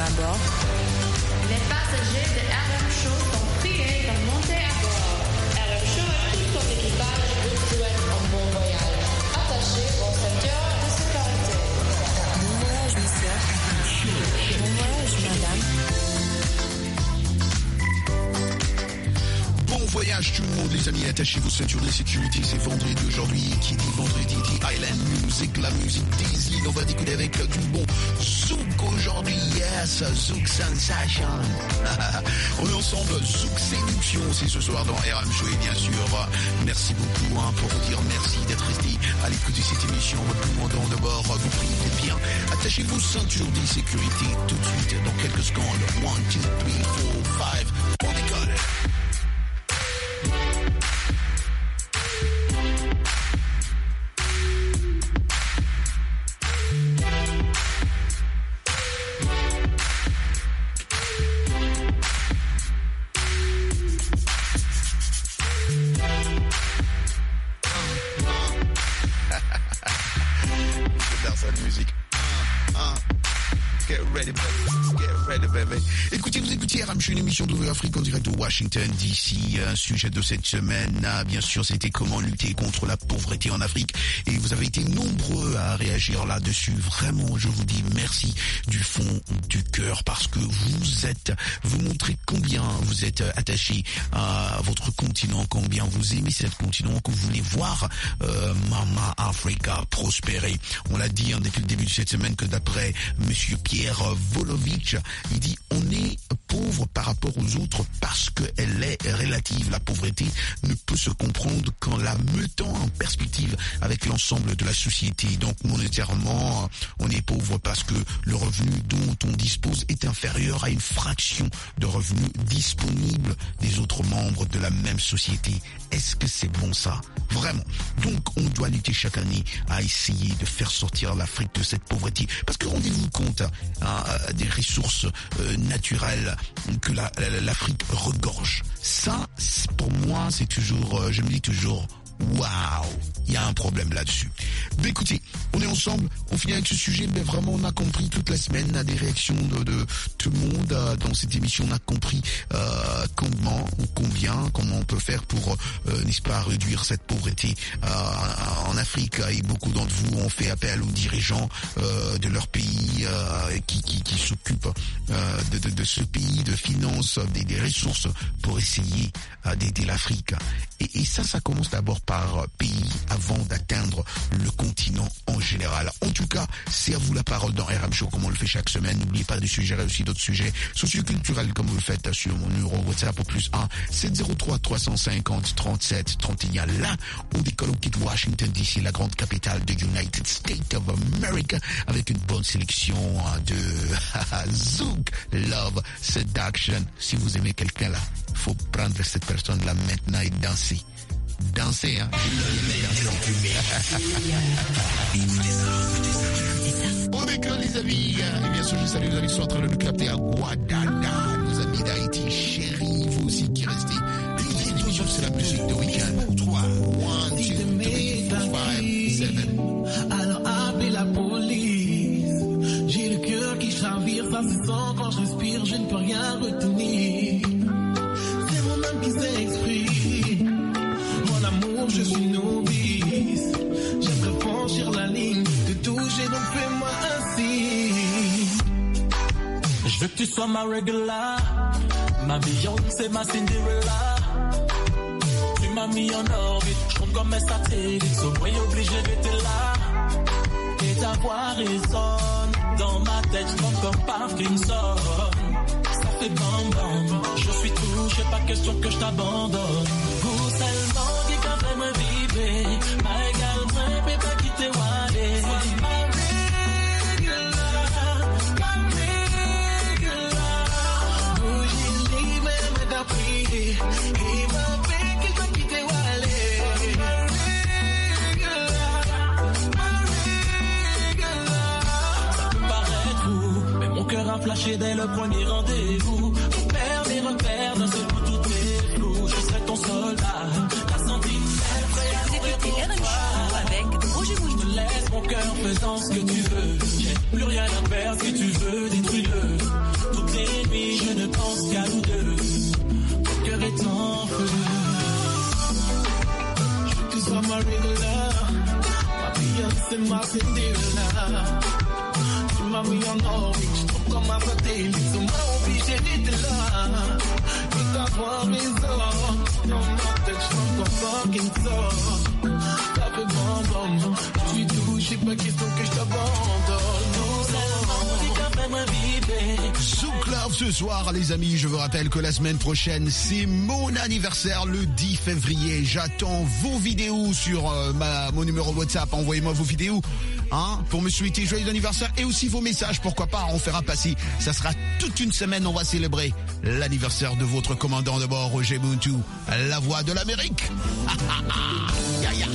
à bord. Les passagers de RM Show sont priés de monter à bord. RM Show et tout son équipage vous souhaitent un bon voyage. Attachez vos ceintures de sécurité. Bon voyage, monsieur. Bon voyage, madame. Bon voyage tout le monde les amis, attachez vos ceintures de sécurité, c'est vendredi aujourd'hui, qui dit vendredi dit Island Music, la musique d'Easy, on va décoller avec du bon Zouk aujourd'hui, yes, Zouk Sensation. On est ensemble, Zouk Séduction, c'est ce soir dans RM Show et bien sûr, merci beaucoup pour vous dire merci d'être resté à l'écoute de cette émission, votre commandant de bord, vous prie de bien, attachez vos ceintures de sécurité tout de suite, dans quelques secondes, 1, 2, 3, 4, 5, on décolle. Écoutez, RM Show, une émission d'Ouvert Afrique en direct de Washington DC. Un sujet de cette semaine, bien sûr, c'était comment lutter contre la pauvreté en Afrique. Et vous avez été nombreux à réagir là-dessus. Vraiment, je vous dis merci du fond du cœur parce que vous montrez combien vous êtes attachés à votre continent, combien vous aimez ce continent, que vous voulez voir Mama Africa prospérer. On l'a dit depuis le début de cette semaine que d'après Monsieur Pierre Volovitch, il dit on est pauvre par rapport aux autres parce qu'elle est relative. La pauvreté ne peut se comprendre qu'en la mettant en perspective avec l'ensemble de la société. Donc monétairement, on est pauvre parce que le revenu dont on dispose est inférieur à une fraction de revenus disponibles des autres membres de la même société. Est-ce que c'est bon ça? Vraiment. Donc on doit lutter chaque année à essayer de faire sortir l'Afrique de cette pauvreté. Parce que rendez-vous compte des ressources naturelles que l'Afrique regorge. Ça, pour moi, c'est toujours, je me dis toujours, waouh, il y a un problème là-dessus. Mais écoutez, on est ensemble, on finit avec ce sujet, mais vraiment on a compris toute la semaine, on a des réactions de tout le monde dans cette émission, on a compris comment on peut faire pour, n'est-ce pas, réduire cette pauvreté en Afrique. Et beaucoup d'entre vous ont fait appel aux dirigeants de leur pays qui s'occupent de ce pays, de finances, des ressources pour essayer d'aider l'Afrique. Et ça commence d'abord par pays avant d'atteindre le continent en général. En tout cas, c'est à vous la parole dans RM Show comme on le fait chaque semaine. N'oubliez pas de suggérer aussi d'autres sujets socioculturels comme vous le faites sur mon numéro WhatsApp au +1 703 350 37 31. Là, on décolle, on quitte Washington DC, la grande capitale de United States of America, avec une bonne sélection de Zouk Love Seduction. Si vous aimez quelqu'un là, faut prendre cette personne là maintenant et danser. Danser, hein. On décolle les amis. Et bien sûr, je salue les amis qui sont en train de nous capter à Guadana, nos amis d'Haïti, chérie, vous aussi qui restez. Et toujours, c'est la musique de week-end. 3, 1, 2, 3, 4, 5, 7. Alors appelez la police. J'ai le cœur qui chavire, ça se sent quand je respire, je ne peux rien retenir. C'est mon âme qui s'exprime. Mon amour, je suis novice. J'aimerais franchir la ligne, te toucher, donc fais-moi ainsi. Je veux que tu sois ma regular, ma Beyoncé, ma Cinderella. Tu m'as mis en orbite, je compte comme un satellite, so moi obligé d'être là. Et ta voix résonne dans ma tête, je compte comme Parkinson. Ça fait bam bam, je suis touché, pas question que je t'abandonne. Vous seulement qui quand même me vivre, ma égale, moi, mais pas quitter Wale. Il m'a fait qu'il t'a quitté Wale. Ça peut paraître fou, mais mon cœur a flashé dès le premier rendez-vous. Pour perdre mes repères, d'un seul coup tout est flou. Je serai ton soldat, la sentinelle, prêt à mourir pour toi. Avec Roger Moulineau. Je te laisse mon cœur faisant ce que tu veux. J'ai plus rien à faire si tu veux, détruis-le. t'es ma Cinderella. Tu m'as mis en orbite, je trouve comme un satellite. On m'a obligé d'être là. Et d'avoir raison. Dans ma tête, je sens qu'on fucking sort. Ça fait bon. Je suis touché, pas question que je t'abandonne. Zouk Love ce soir, les amis. Je vous rappelle que la semaine prochaine, c'est mon anniversaire, le 10 février. J'attends vos vidéos sur mon numéro WhatsApp. Envoyez-moi vos vidéos pour me souhaiter joyeux anniversaire et aussi vos messages. Pourquoi pas, on fera passer. Ça sera toute une semaine, on va célébrer l'anniversaire de votre commandant de bord, Roger Muntu, la voix de l'Amérique. Ya, ya.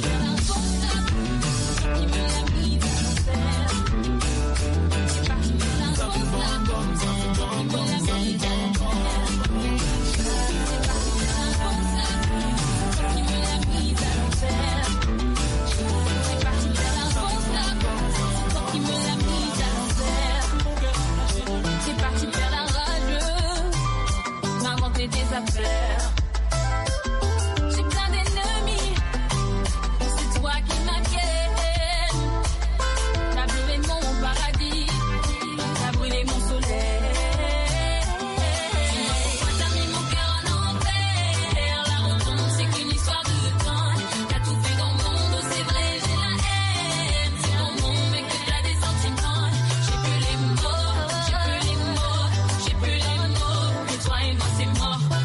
Des affaires. J'ai plein d'ennemis, c'est toi qui m'inquiète. T'as brûlé mon paradis, t'as brûlé mon soleil. Pourquoi t'as mis mon cœur en enfer? La rencontre c'est qu'une histoire de temps. T'as tout fait dans mon dos, c'est vrai, j'ai la haine. C'est ton monde mais que t'as des sentiments. J'ai plus les mots, j'ai plus les mots, j'ai plus les mots. Que toi et moi c'est mort.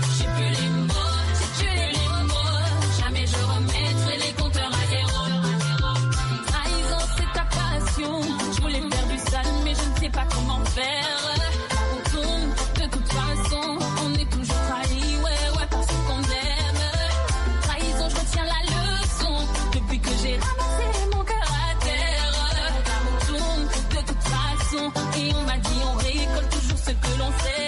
Pas comment faire, on tourne, de toute façon, on est toujours trahi, ouais, parce qu'on aime. Trahison, je retiens la leçon, depuis que j'ai ramassé mon cœur à terre. On tourne, de toute façon, et on m'a dit on récolte toujours ce que l'on sait.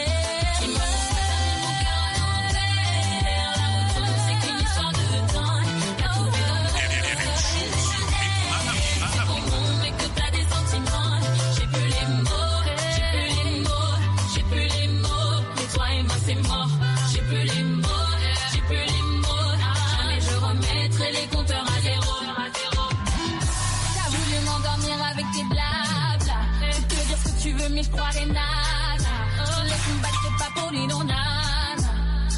Mais je croirais nada. Je laisse me battre pas pour lui, non, nada.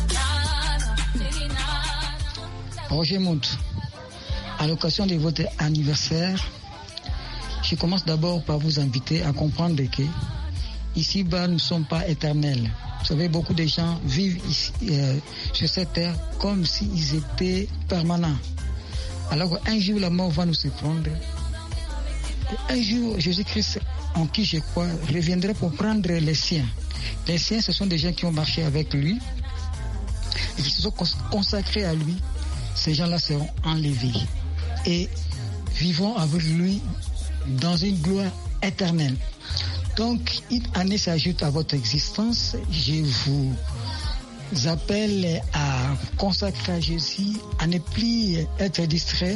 Roger Muntu, à l'occasion de votre anniversaire, je commence d'abord par vous inviter à comprendre que ici-bas, nous ne sommes pas éternels. Vous savez, beaucoup de gens vivent ici, sur cette terre comme s'ils étaient permanents. Alors qu'un jour, la mort va nous surprendre. Un jour, Jésus-Christ, en qui je crois, reviendra pour prendre les siens. Les siens, ce sont des gens qui ont marché avec lui et qui se sont consacrés à lui. Ces gens-là seront enlevés et vivront avec lui dans une gloire éternelle. Donc, une année s'ajoute à votre existence. Je vous appelle à consacrer à Jésus, à ne plus être distrait,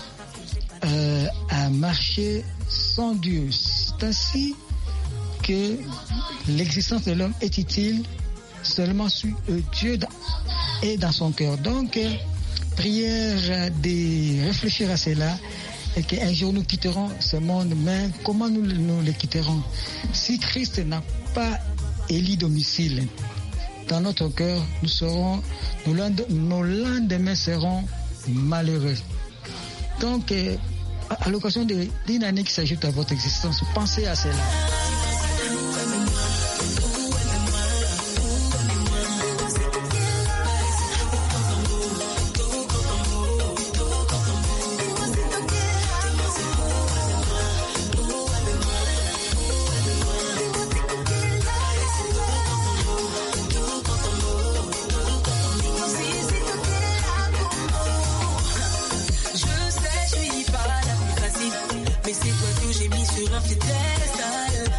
à marcher sans Dieu. C'est ainsi que l'existence de l'homme est utile seulement si Dieu est dans son cœur. Donc, prière de réfléchir à cela et qu'un jour nous quitterons ce monde, mais comment nous le quitterons? Si Christ n'a pas élu domicile dans notre cœur, nos lendemains seront malheureux. Donc, à l'occasion d'une année qui s'ajoute à votre existence, pensez à cela. Mais c'est toi que j'ai mis sur un piédestal.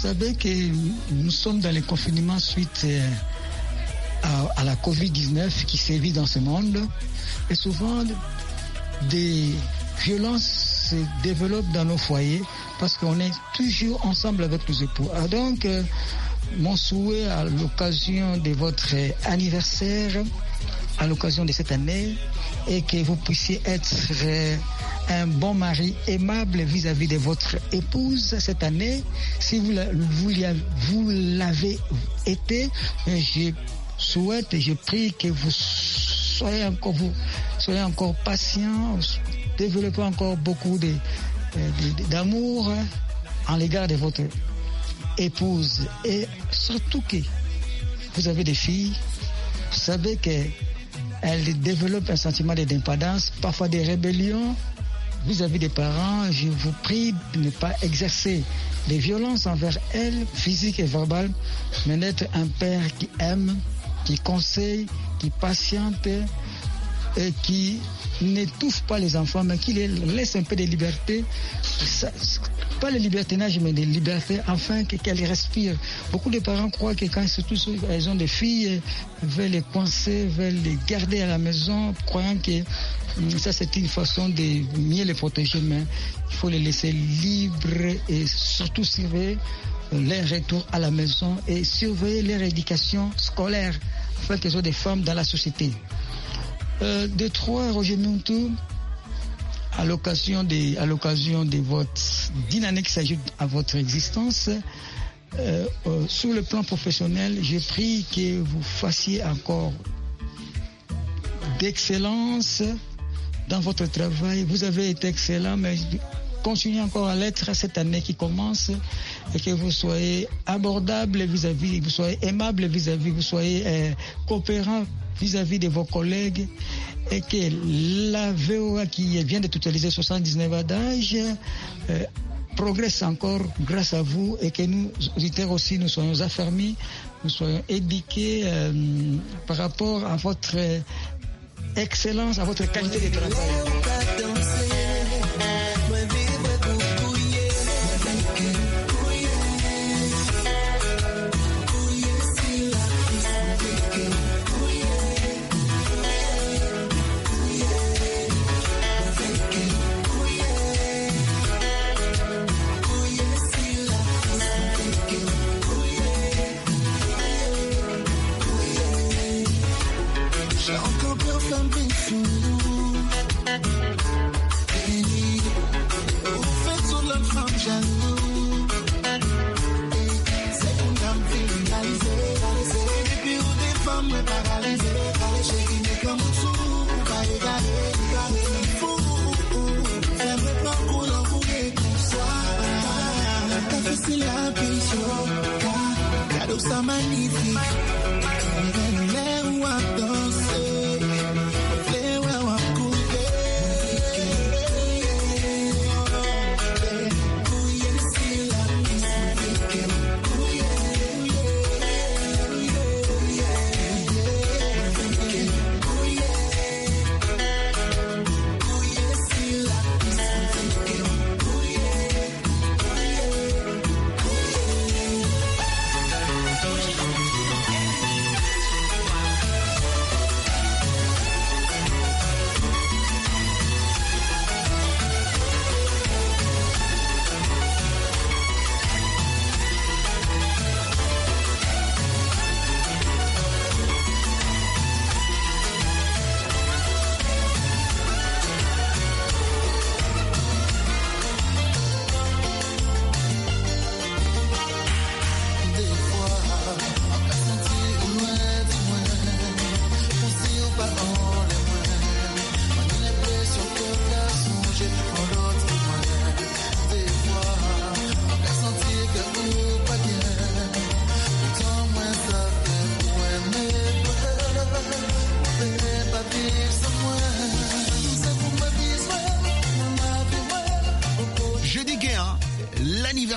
savez que nous sommes dans le confinement suite à la Covid-19 qui sévit dans ce monde. Et souvent, des violences se développent dans nos foyers parce qu'on est toujours ensemble avec nos époux. Donc, mon souhait à l'occasion de votre anniversaire, à l'occasion de cette année, est que vous puissiez être un bon mari aimable vis-à-vis de votre épouse cette année. Si vous l'avez été, je souhaite et je prie que vous soyez encore patient, développez encore beaucoup d'amour en l'égard de votre épouse. Et surtout que vous avez des filles, vous savez qu'elles développent un sentiment d'indépendance, parfois des rébellions vis-à-vis des parents. Je vous prie de ne pas exercer des violences envers elles, physiques et verbales, mais d'être un père qui aime, qui conseille, qui patiente et qui n'étouffe pas les enfants, mais qui les laisse un peu de liberté. Pas le libertinage, mais de liberté, afin qu'elles respirent. Beaucoup de parents croient que quand surtout elles ont des filles, veulent les coincer, veulent les garder à la maison, croyant que ça c'est une façon de mieux les protéger, mais il faut les laisser libres et surtout surveiller leur retour à la maison et surveiller leur éducation scolaire, afin qu'elles soient des femmes dans la société. De trois, Roger Muntu, à l'occasion de d'une année qui s'ajoute à votre existence, sur le plan professionnel, je prie que vous fassiez encore d'excellence dans votre travail. Vous avez été excellent, mais continuez encore à l'être cette année qui commence, et que vous soyez abordable vis-à-vis, vous soyez aimable vis-à-vis, vous soyez coopérant vis-à-vis de vos collègues, et que la VOA qui vient de totaliser 79 ans d'âge progresse encore grâce à vous, et que nous, auditeurs aussi, nous soyons affermis, nous soyons éduqués par rapport à votre excellence, à votre qualité de travail.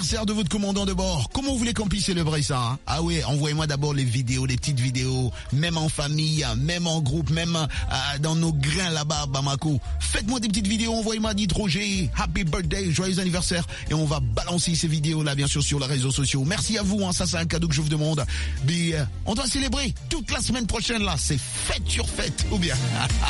l'anniversaire de votre commandant de bord. Comment vous voulez qu'on puisse célébrer ça, hein? Ah oui, envoyez-moi d'abord les vidéos, les petites vidéos, même en famille, même en groupe, même dans nos grains là-bas à Bamako. Faites-moi des petites vidéos, envoyez-moi, dites Roger, happy birthday, joyeux anniversaire. Et on va balancer ces vidéos-là, bien sûr, sur les réseaux sociaux. Merci à vous, hein, ça c'est un cadeau que je vous demande. Mais on doit célébrer toute la semaine prochaine, là. C'est fête sur fête, ou bien.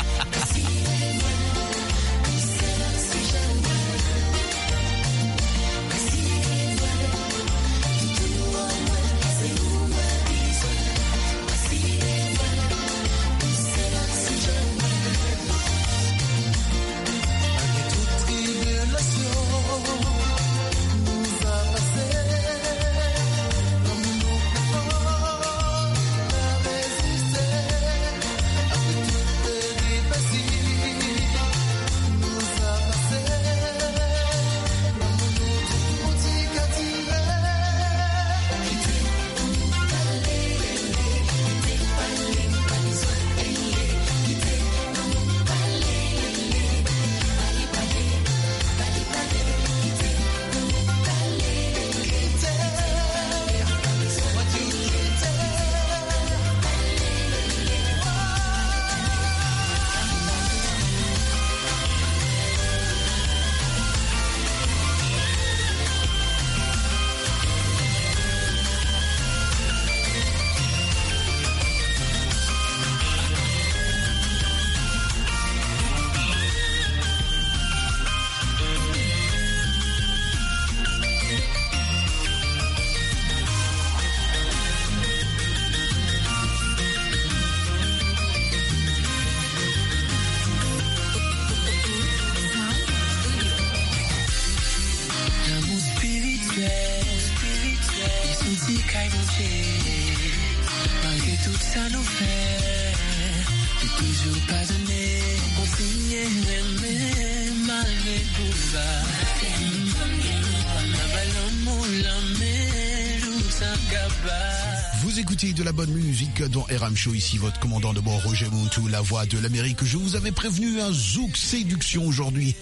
Vous écoutez de la bonne musique dans RM Show, ici votre commandant de bord Roger Muntu, la voix de l'Amérique. Je vous avais prévenu un zouk séduction aujourd'hui.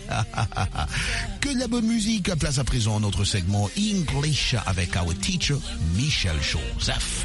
Que de la bonne musique, place à présent à notre segment English avec our teacher Michel Joseph.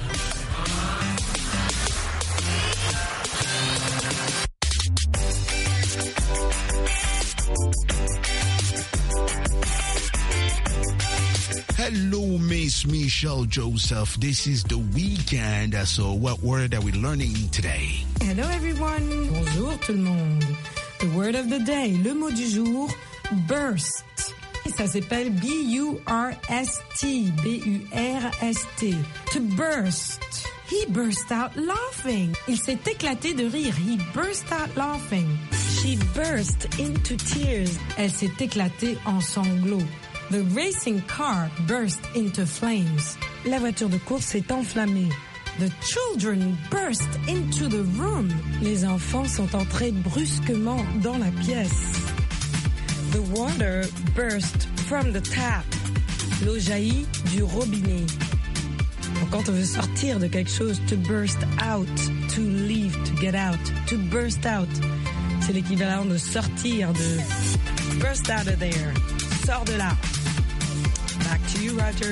Hello, Miss Michelle Joseph. This is the weekend. So what word are we learning today? Hello everyone. Bonjour tout le monde. The word of the day, le mot du jour, burst. Ça s'appelle B-U-R-S-T. B-U-R-S-T. To burst. He burst out laughing. Il s'est éclaté de rire. He burst out laughing. She burst into tears. Elle s'est éclatée en sanglots. The racing car burst into flames. La voiture de course s'est enflammée. The children burst into the room. Les enfants sont entrés brusquement dans la pièce. The water burst from the tap. L'eau jaillit du robinet. Donc, quand on veut sortir de quelque chose, to burst out, to leave, to get out, to burst out. C'est l'équivalent de sortir, de burst out of there. Sors de là. Back to you, Roger.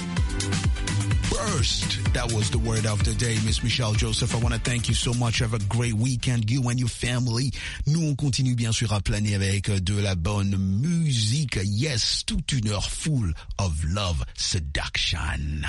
Burst. That was the word of the day, Miss Michelle Joseph. I want to thank you so much. Have a great weekend, you and your family. Nous, on continue bien sûr à planer avec de la bonne musique. Yes, toute une heure full of love seduction.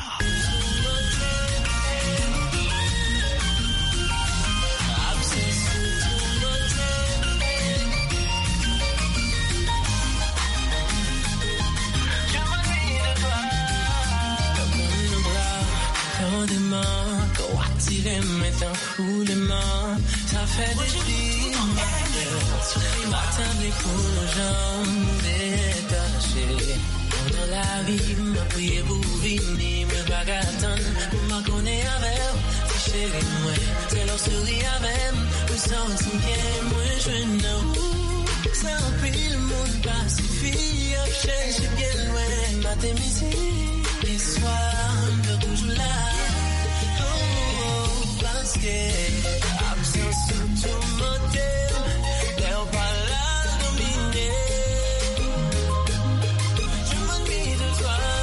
Mettant fou les mains, ça fait des filles ma table pour nos jambes détachées. Dans la vie, m'a prié pour venir, me bagatane, m'a connaît avec, c'est chéri moi, c'est leur souris avec, me sens bien, moi je know, ça en prie le monde pacifie, cherche bien loin, ma démission, les soirs, de toujours là. Absence sous tout modèle, l'air par là dominé. Je m'ennuie de toi.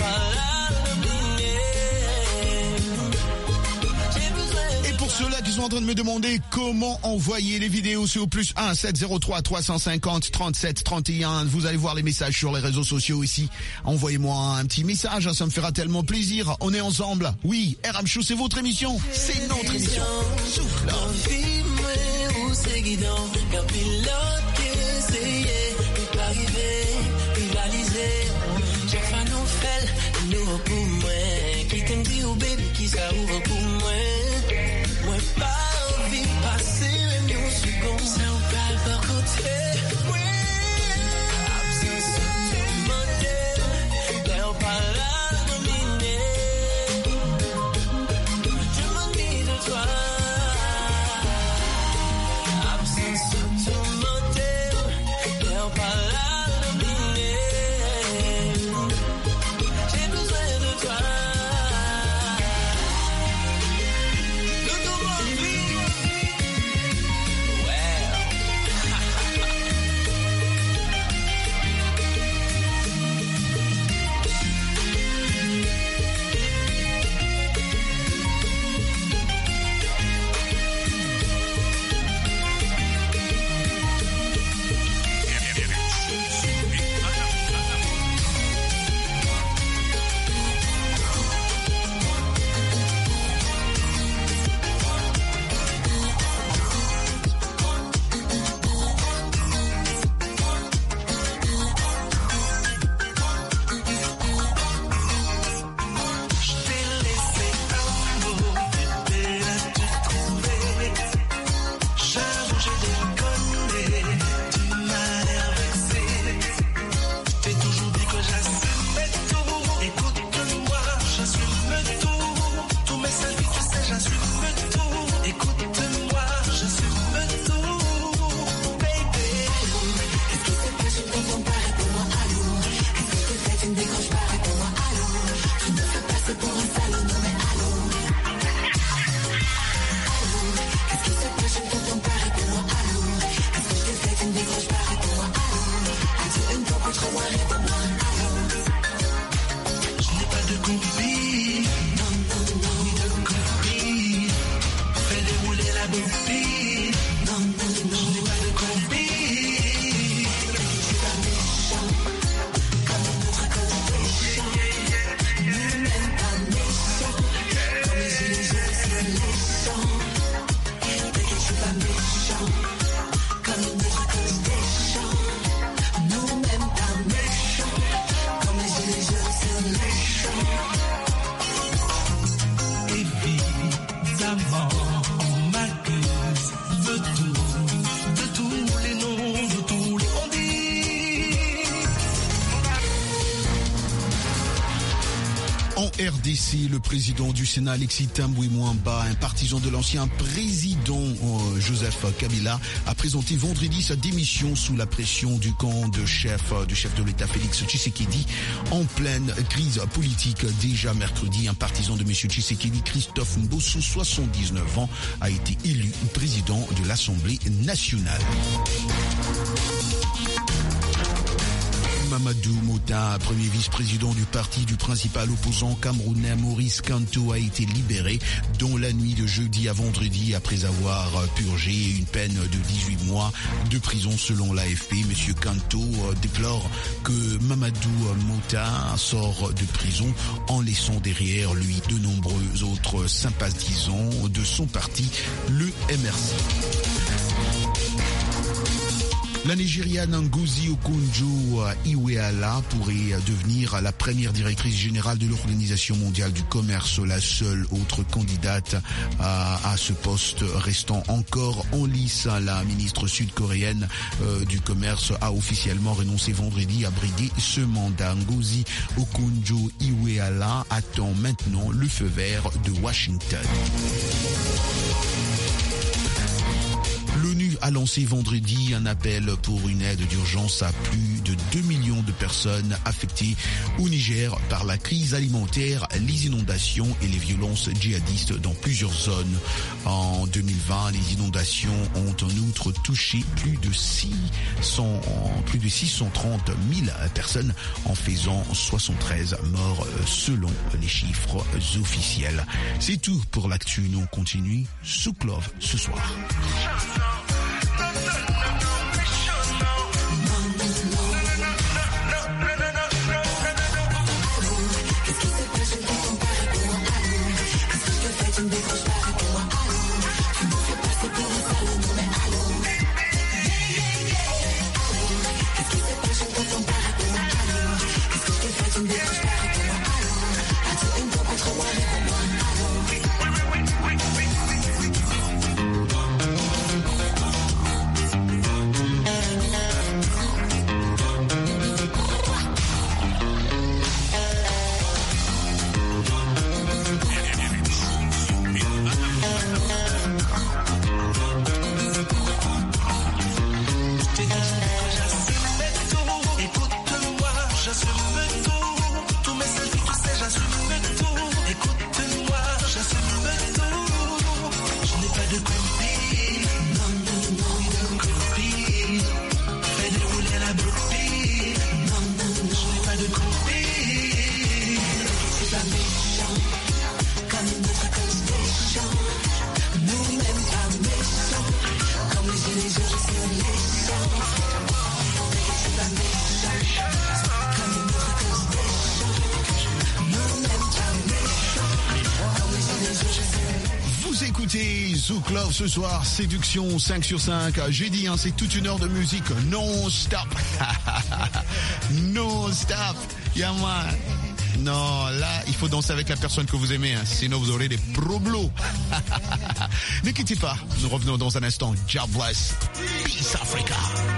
Et pour ceux-là qui sont en train de me demander comment envoyer les vidéos, c'est au +1 703 350 37 31. Vous allez voir les messages sur les réseaux sociaux ici. Envoyez-moi un petit message, ça me fera tellement plaisir. On est ensemble. Oui, RM Show, c'est votre émission. C'est notre émission. Souffle. RDC, le président du Sénat, Alexis Tamboué Mwamba, un partisan de l'ancien président Joseph Kabila, a présenté vendredi sa démission sous la pression du camp du chef de l'État Félix Tshisekedi en pleine crise politique. Déjà mercredi, un partisan de M. Tshisekedi, Christophe Mbosso, 79 ans, a été élu président de l'Assemblée nationale. Mamadou Mota, premier vice-président du parti du principal opposant camerounais Maurice Kanto, a été libéré dans la nuit de jeudi à vendredi après avoir purgé une peine de 18 mois de prison selon l'AFP. Monsieur Kanto déplore que Mamadou Mota sort de prison en laissant derrière lui de nombreux autres sympathisants de son parti, le MRC. La Nigériane Ngozi Okonjo-Iweala pourrait devenir la première directrice générale de l'Organisation mondiale du commerce, la seule autre candidate à ce poste restant encore en lice. La ministre sud-coréenne du commerce a officiellement renoncé vendredi à briguer ce mandat. Ngozi Okonjo-Iweala attend maintenant le feu vert de Washington. L'ONU a lancé vendredi un appel pour une aide d'urgence à plus de 2 millions de personnes affectées au Niger par la crise alimentaire, les inondations et les violences djihadistes dans plusieurs zones. En 2020, les inondations ont en outre touché plus de 630 000 personnes en faisant 73 morts selon les chiffres officiels. C'est tout pour l'actu. Nous on continue sous Clove ce soir. Zouk Love ce soir, séduction 5 sur 5. J'ai dit, c'est toute une heure de musique non-stop. Non-stop. Yaman. Non, là, il faut danser avec la personne que vous aimez, sinon vous aurez des problèmes. Ne quittez pas, nous revenons dans un instant. God bless. Peace Africa.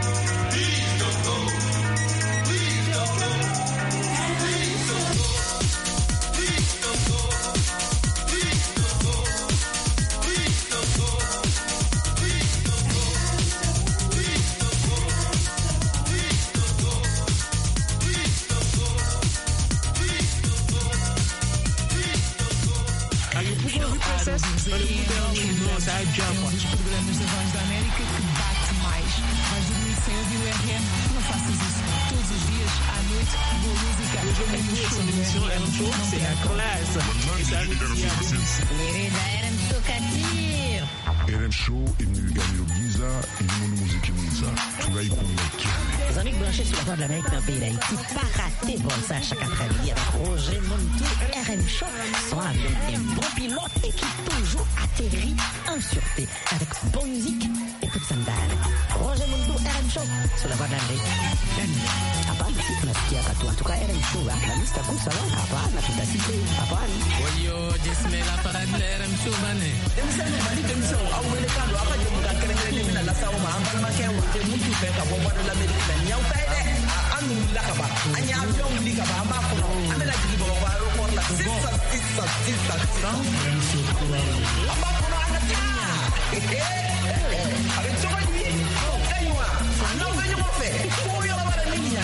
Dos programas da Voz da América que bate mais. Vais dormir sem ouvir o RM? Não faças isso. Todos os dias, à noite, boa música. RM Show imeganyiro byiza irimo n'umuziki mwiza turayikunda. Les amis branchés sur la Voix de l'Amérique dans le pays d'Haïti, pas raté bon ça chaque après-midi avec Roger Montou, RM Show, soit avec un bon pilote et qui toujours atterrit en sûreté avec bonne musique et toute sandale. Roger Montou, RM Show, sur la Voix de l'Amérique. Hapana, si tunasikia katu. En tout cas, RM Show, la lista kusa la, hapana, tutasikia, hapana. Oyo, jesmela para RM Show, bane. Emisane, bali temso, au wele kando, apa jemuka kere mina la sawo ma, ambal ma kewa, te mutu peka, bomba de l'Amérique. Nyau taide, anu lakaba, anya avion likaba, amba kono, amela jibo ba aéroport la, sisa. Amba kono anatia. Avec ça va lui, kaiwa, non venyo mo fe, ko yo la bara niña.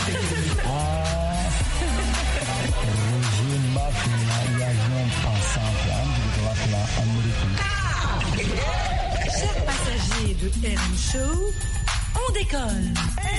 Roger Mbappé, avion pensant plan américain. Chers passagers de RM Show, on décolle.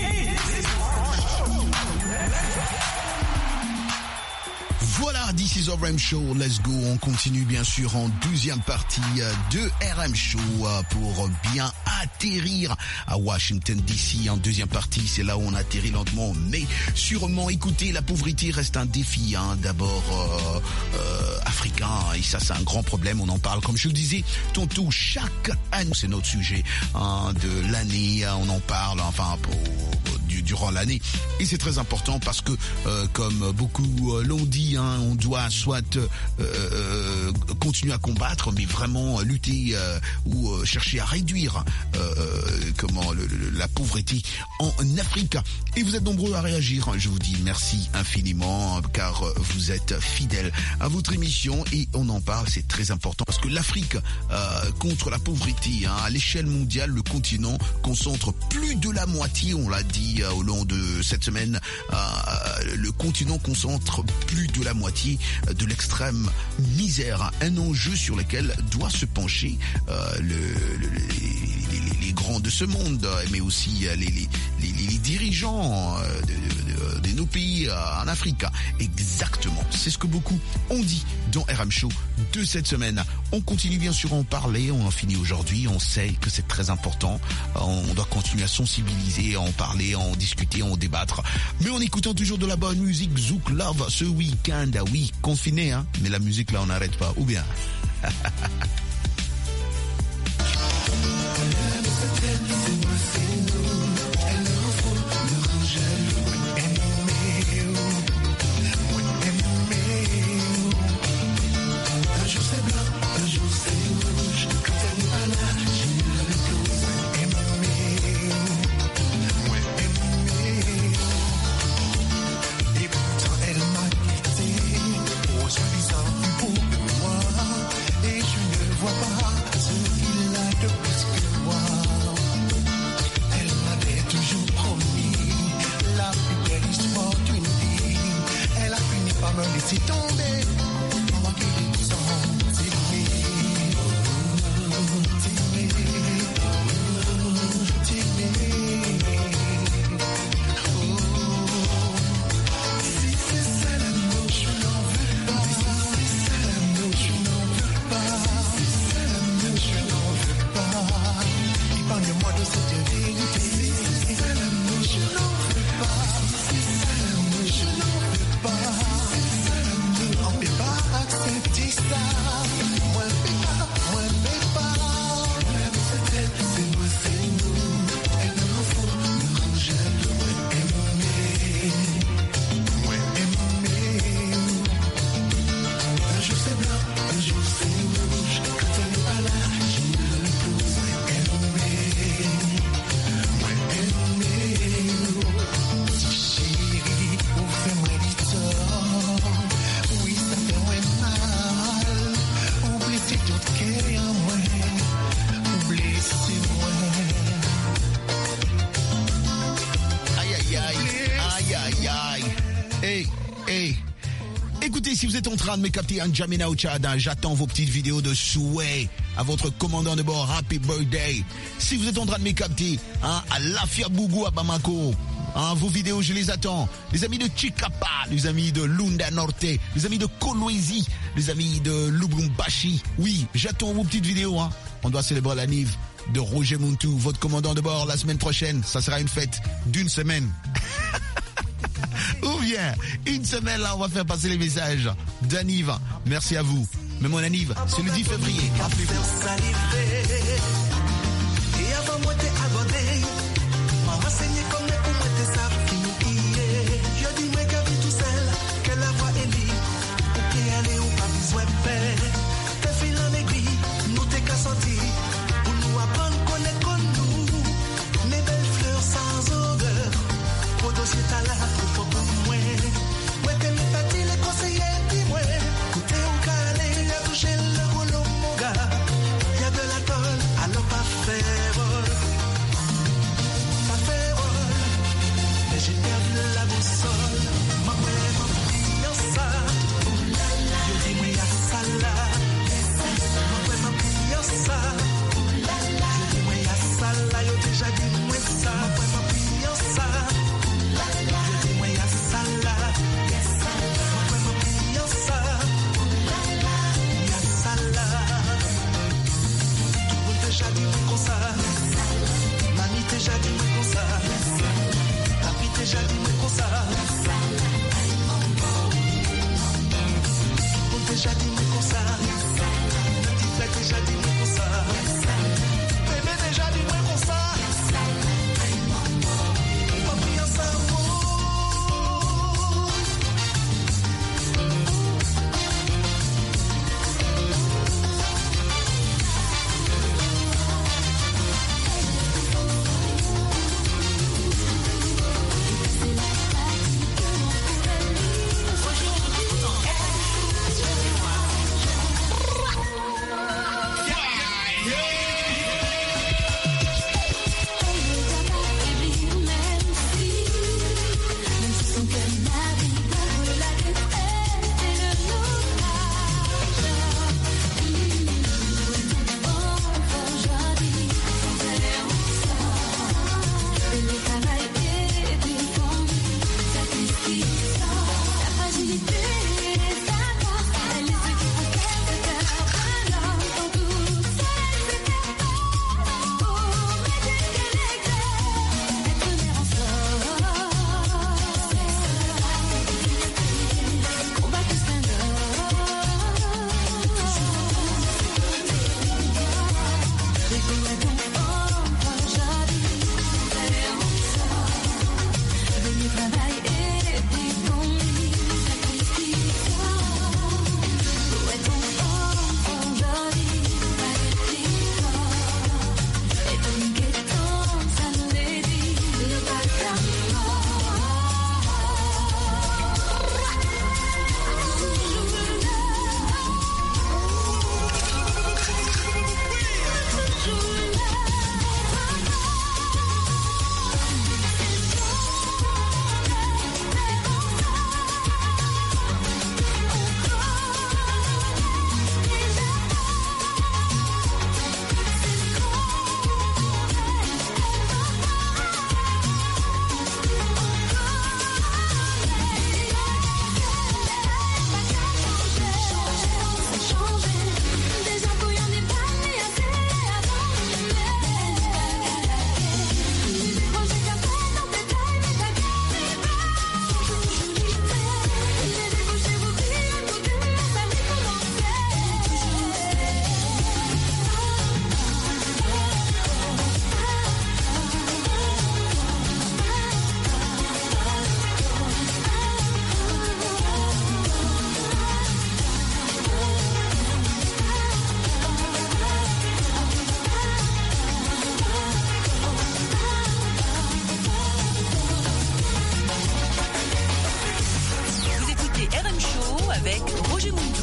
Voilà, this is RM Show, let's go. On continue bien sûr en deuxième partie de RM Show pour bien atterrir à Washington DC. En deuxième partie, c'est là où on atterrit lentement, mais sûrement. Écoutez, la pauvreté reste un défi, d'abord africain, et ça c'est un grand problème. On en parle, comme je le disais tantôt, chaque année, c'est notre sujet de l'année. On en parle, durant l'année, et c'est très important parce que comme beaucoup l'ont dit, on doit soit continuer à combattre, mais vraiment lutter ou chercher à réduire la pauvreté en Afrique. Et vous êtes nombreux à réagir, je vous dis merci infiniment, car vous êtes fidèles à votre émission et on en parle, c'est très important parce que l'Afrique contre la pauvreté, à l'échelle mondiale, le continent concentre plus de la moitié, on l'a dit au long de cette semaine, le continent concentre plus de la moitié de l'extrême misère, un enjeu sur lequel doit se pencher les grands de ce monde, mais aussi les dirigeants de nos pays en Afrique. Exactement, c'est ce que beaucoup ont dit dans RM Show de cette semaine. On continue bien sûr à en parler, on en finit aujourd'hui, on sait que c'est très important, on doit continuer à sensibiliser, à en parler, à en discuter, à en débattre, mais en écoutant toujours de la bonne musique. Zouk Love ce week-end, oui, confiné, hein, mais la musique là on n'arrête pas, ou bien si vous êtes en train de me capter en Jamina au Tchad, j'attends vos petites vidéos de souhait à votre commandant de bord. Happy birthday. Si vous êtes en train de me capter à Lafia Bougou à Bamako, vos vidéos, je les attends. Les amis de Chikapa, les amis de Lunda Norte, les amis de Kolwezi, les amis de Lubumbashi. Oui, j'attends vos petites vidéos. On doit célébrer la Nive de Roger Muntu, votre commandant de bord, la semaine prochaine. Ça sera une fête d'une semaine. Ou bien, une semaine là, on va faire passer les messages d'Aniv. Merci à vous. Mais mon Aniv, c'est le 10 février. Rappelez-vous. Météo avec Roger Mountou.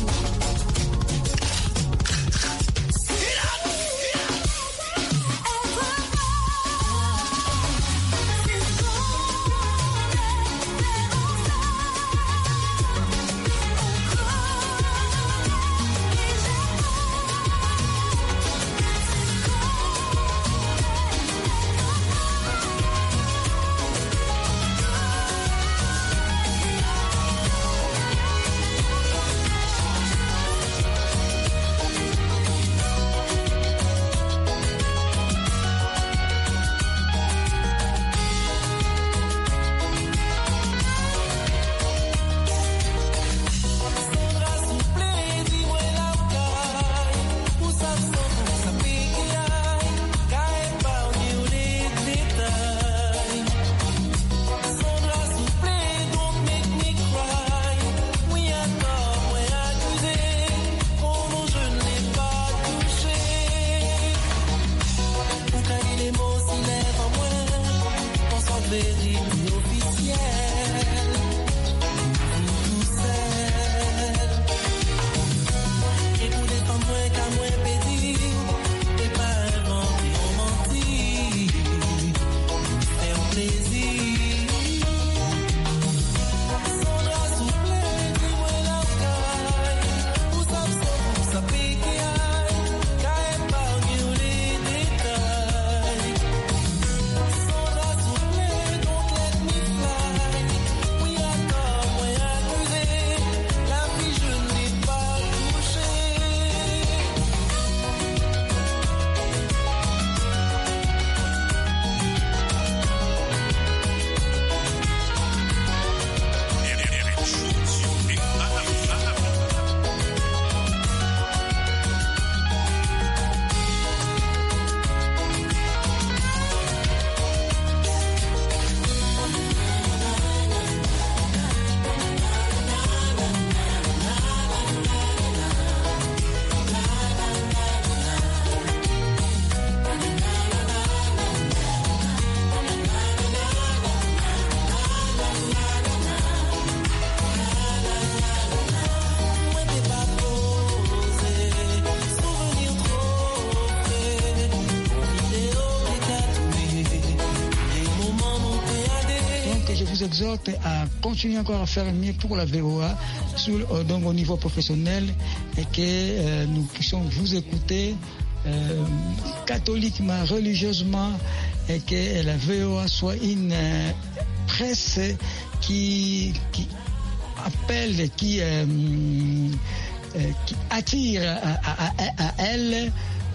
Exhorte à continuer encore à faire mieux pour la VOA donc au niveau professionnel et que nous puissions vous écouter catholiquement, religieusement et que la VOA soit une presse qui appelle, qui attire à elle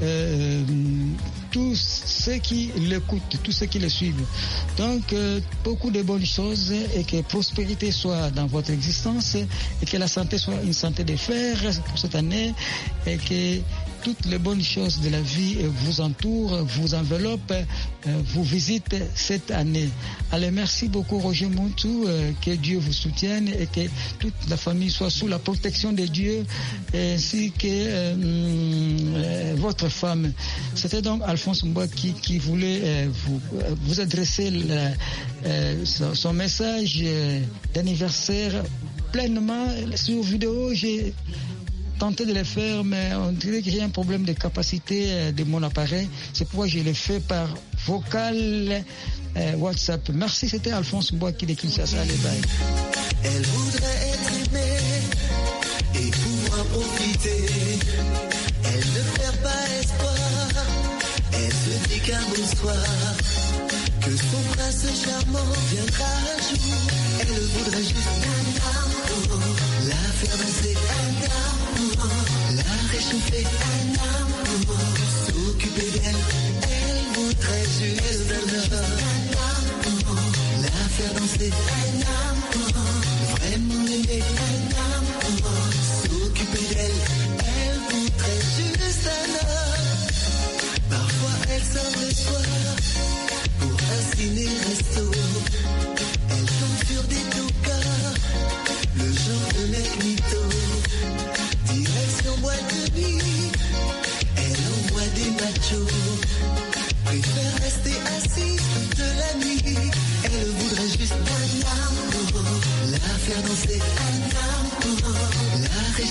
tous ceux qui l'écoutent, tous ceux qui le suivent. Donc, beaucoup de bonnes choses et que prospérité soit dans votre existence et que la santé soit une santé de fer pour cette année et que toutes les bonnes choses de la vie vous entourent, vous enveloppent, vous visitent cette année. Allez, merci beaucoup Roger Mountou, que Dieu vous soutienne et que toute la famille soit sous la protection de Dieu ainsi que votre femme. C'était donc Alphonse Mboua qui voulait vous adresser son message d'anniversaire pleinement sur vidéo. J'ai tenté de le faire, mais on dirait qu'il y a un problème de capacité de mon appareil. C'est pourquoi je l'ai fait par vocal WhatsApp. Merci, c'était Alphonse Mboua qui décrit ça. Allez, bye. Elle voudrait être aimée et pouvoir profiter. Elle ne perd pas espoir. Elle se dit qu'un beau soir, que son prince charmant viendra un jour. Elle voudrait juste un amour, la faire danser un amour, la réchauffer un amour, s'occuper d'elle. Elle voudrait juste un amour, la faire danser un amour, vraiment aimer un amour, s'occuper d'elle. Elle voudrait juste un homme. Parfois elle sort le soir pour un ciné-resto. Elle tombe sur des tocards, le genre de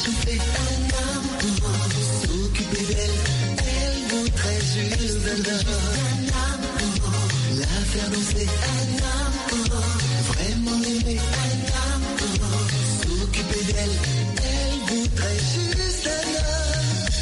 tout fait un amour. S'occuper d'elle, elle voudrait juste un amour. La faire danser, un amour. Vraiment l'aimer, un amour. S'occuper d'elle, elle voudrait juste un amour.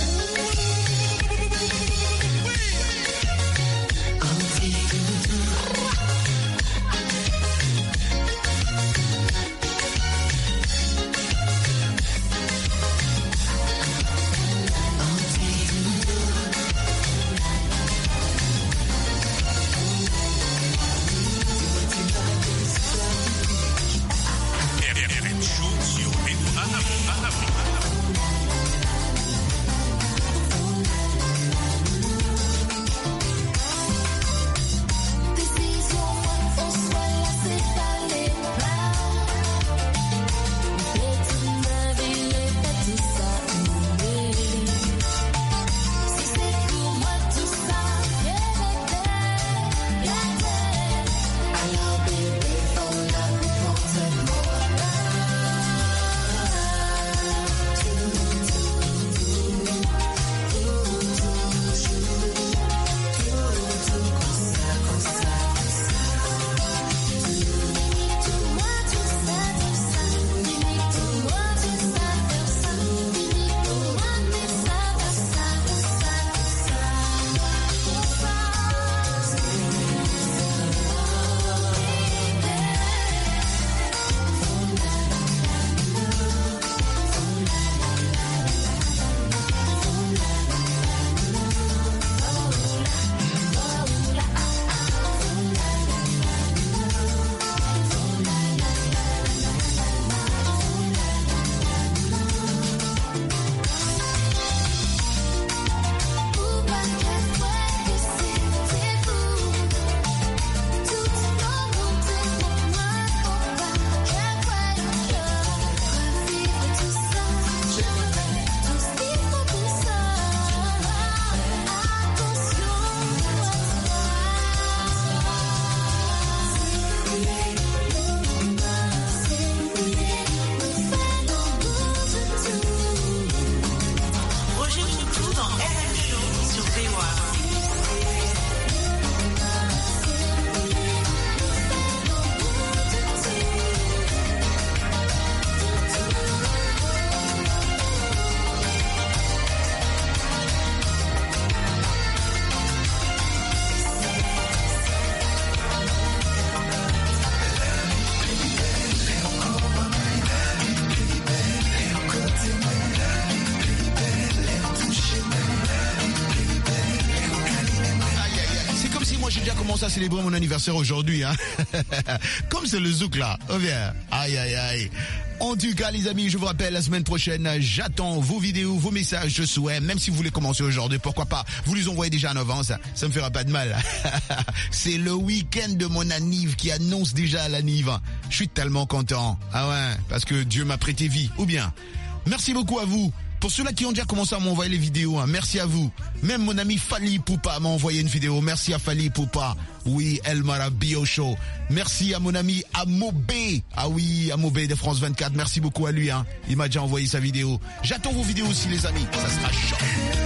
À célébrer mon anniversaire aujourd'hui, hein. Comme c'est le zouk là, oh bien, aïe aïe aïe. En tout cas les amis, je vous rappelle, la semaine prochaine, j'attends vos vidéos, vos messages, je souhaite, même si vous voulez commencer aujourd'hui, pourquoi pas, vous les envoyez déjà en avance, ça me fera pas de mal. C'est le week-end de mon anniv qui annonce déjà l'anniv. Je suis tellement content, ah ouais, parce que Dieu m'a prêté vie, ou bien. Merci beaucoup à vous. Pour ceux-là qui ont déjà commencé à m'envoyer les vidéos, hein, merci à vous. Même mon ami Fali Poupa m'a envoyé une vidéo. Merci à Fali Poupa. Oui, El Marabio Show. Merci à mon ami Amobé. Ah oui, Amobé de France 24. Merci beaucoup à lui. Hein. Il m'a déjà envoyé sa vidéo. J'attends vos vidéos aussi, les amis. Ça sera chaud.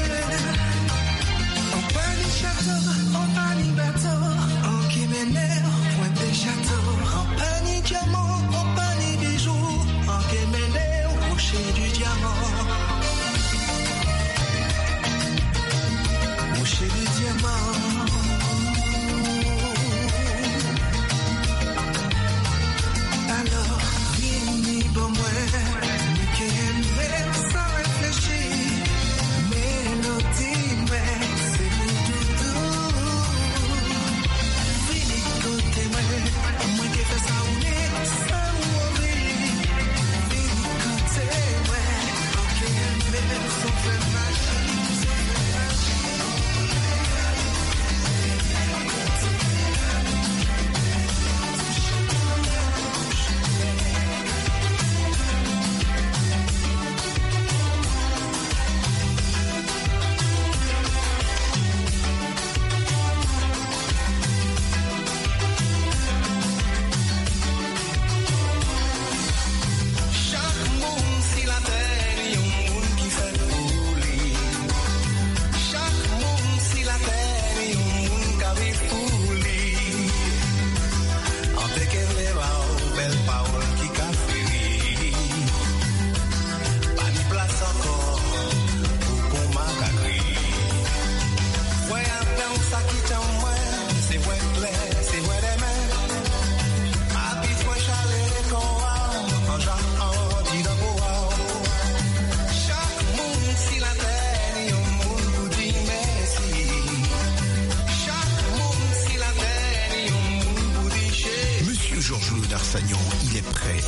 Alors, viens-y, bon, moi, qui aime sans réfléchir, mélodie, mais c'est tout.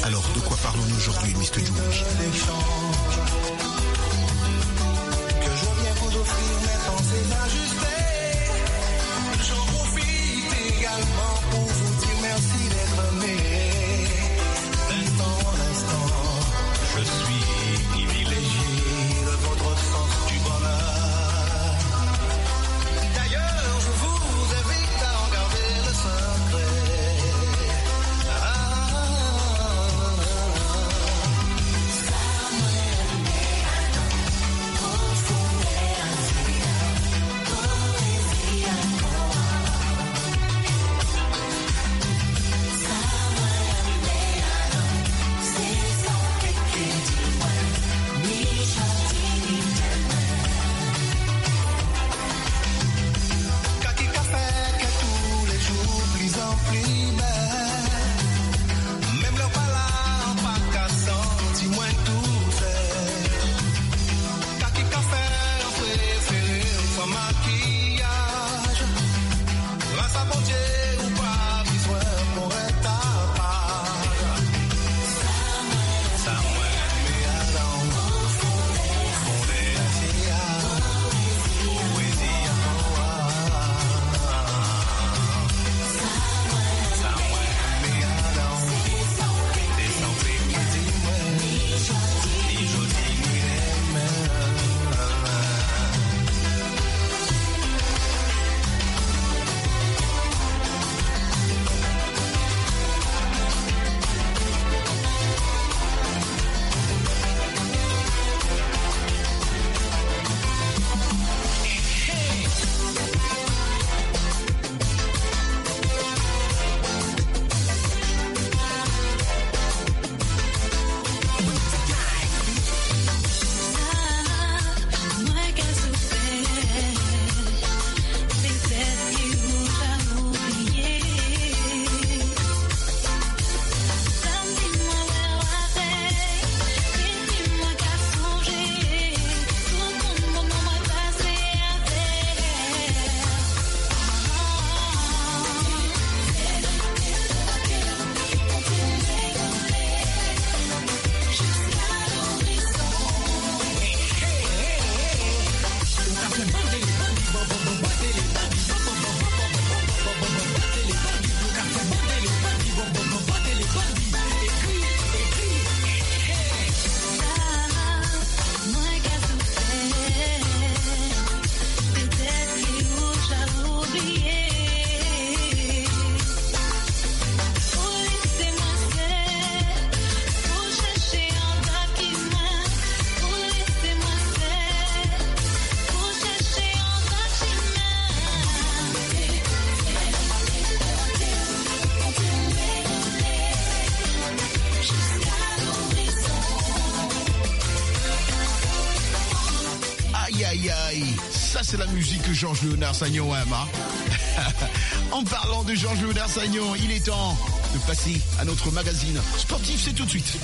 Alors, de quoi parlons-nous aujourd'hui, Mr. George? Que je viens vous offrir mes pensées ajustées. J'en profite également pour vous dire merci d'être né. D'instant en instant, je suis privilégié de votre sens du bonheur. D'ailleurs, je vous invite à en garder le secret. Ça, c'est la musique que Georges-Léonard Sagnon aime. En parlant de Georges-Léonard Sagnon, il est temps de passer à notre magazine sportif. C'est tout de suite.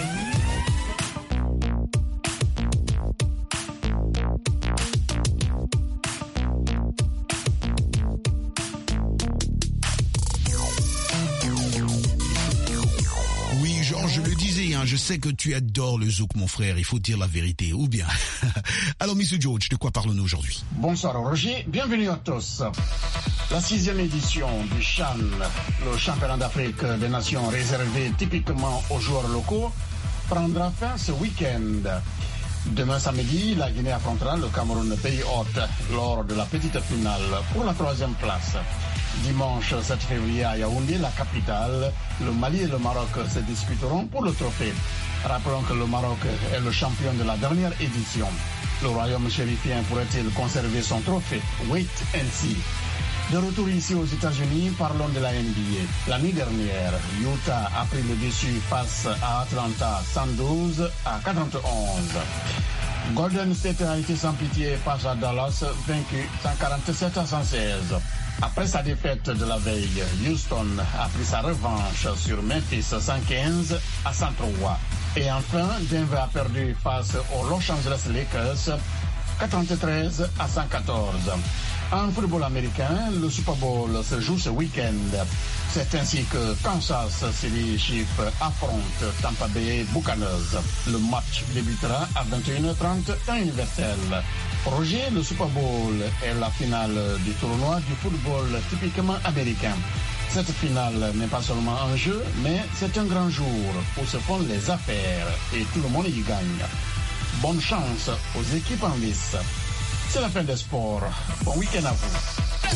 Je sais que tu adores le zouk, mon frère. Il faut dire la vérité, ou bien. Alors, Mr. George, de quoi parlons-nous aujourd'hui? Bonsoir, Roger. Bienvenue à tous. La 6e édition du CHAN, le championnat d'Afrique des nations réservé typiquement aux joueurs locaux, prendra fin ce week-end. Demain samedi, la Guinée affrontera le Cameroun, pays hôte, lors de la petite finale pour la 3e place. Dimanche 7 février à Yaoundé, la capitale, le Mali et le Maroc se disputeront pour le trophée. Rappelons que le Maroc est le champion de la dernière édition. Le royaume chérifien pourrait-il conserver son trophée? Wait and see. De retour ici aux États-Unis, parlons de la NBA. L'année dernière, Utah a pris le dessus face à Atlanta 112 à 91. Golden State a été sans pitié face à Dallas, vaincu 147 à 116. Après sa défaite de la veille, Houston a pris sa revanche sur Memphis 115 à 103. Et enfin, Denver a perdu face aux Los Angeles Lakers 93 à 114. En football américain, le Super Bowl se joue ce week-end. C'est ainsi que Kansas City Chiefs affronte Tampa Bay Buccaneers. Le match débutera à 21h30 temps universel. Roger, le Super Bowl est la finale du tournoi du football typiquement américain. Cette finale n'est pas seulement un jeu, mais c'est un grand jour où se font les affaires et tout le monde y gagne. Bonne chance aux équipes en lice. C'est la fin des sports. Bon week-end à vous.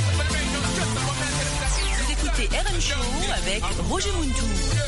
Vous écoutez RM Show avec Roger Muntou.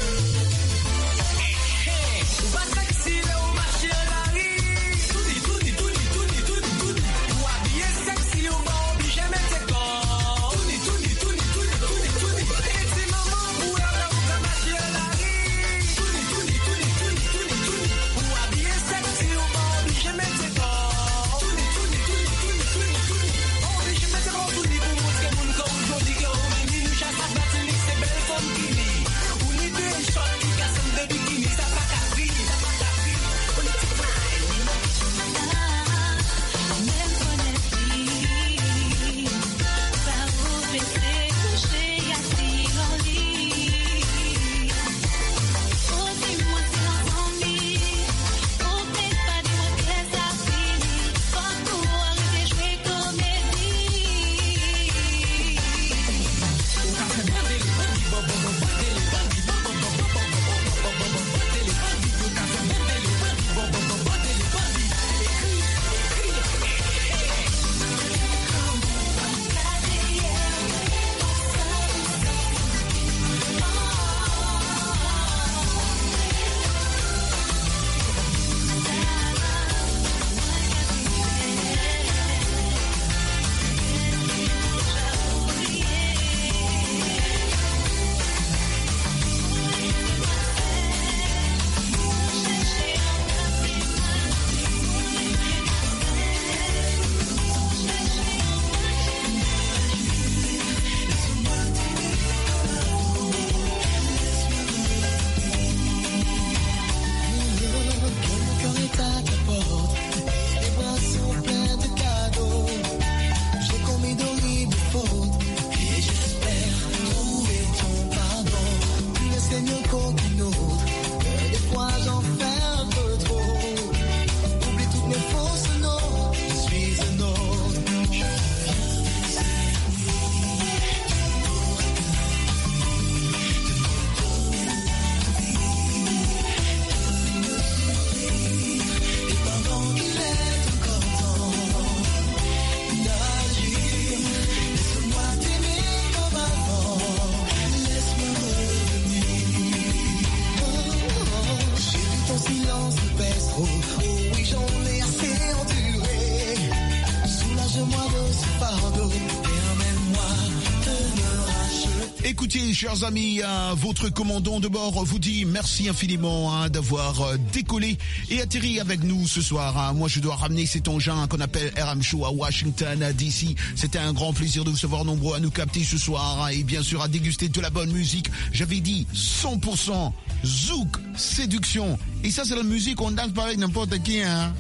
Écoutez, chers amis, votre commandant de bord vous dit merci infiniment d'avoir décollé et atterri avec nous ce soir. Moi, je dois ramener cet engin qu'on appelle RM Show à Washington, D.C. C'était un grand plaisir de vous savoir nombreux à nous capter ce soir et bien sûr à déguster de la bonne musique. J'avais dit 100% zouk, séduction. Et ça, c'est la musique, on danse pas avec n'importe qui, hein.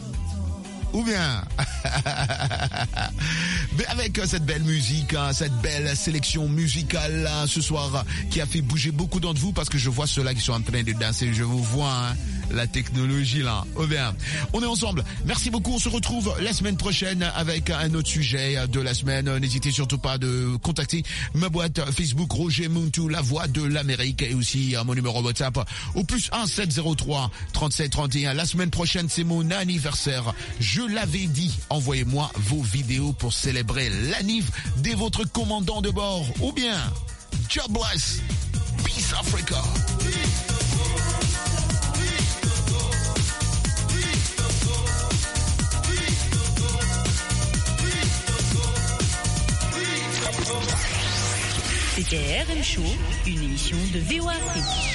Ou bien mais avec cette belle musique, cette belle sélection musicale ce soir qui a fait bouger beaucoup d'entre vous parce que je vois ceux-là qui sont en train de danser, je vous vois, hein, la technologie là. Oh bien, on est ensemble. Merci beaucoup, on se retrouve la semaine prochaine avec un autre sujet de la semaine. N'hésitez surtout pas de contacter ma boîte Facebook Roger Muntou, la voix de l'Amérique, et aussi mon numéro WhatsApp au +1 703 37 31. La semaine prochaine, c'est mon anniversaire. Je l'avais dit, envoyez-moi vos vidéos pour célébrer l'anniv de votre commandant de bord. Ou bien, God bless, Peace Africa. C'était RM Show, une émission de VOA Afrique.